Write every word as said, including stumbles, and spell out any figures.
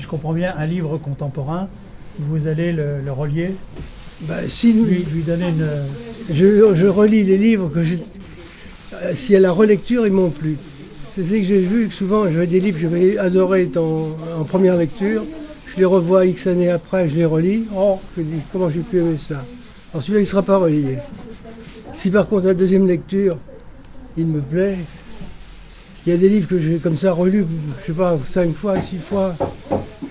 comprends bien, un livre contemporain, vous allez le, le relier, bah, si nous, lui, lui donner une... Je, je relis les livres que j'ai... Si à la relecture, ils m'ont plu. C'est ce que j'ai vu, que souvent, j'avais des livres que j'avais adorés en, en première lecture. Je les revois X années après, je les relis. Oh, je dis, comment j'ai pu aimer ça? Alors celui-là, il ne sera pas relié. Si par contre, la deuxième lecture, il me plaît, il y a des livres que j'ai comme ça relus, je sais pas, cinq fois, six fois.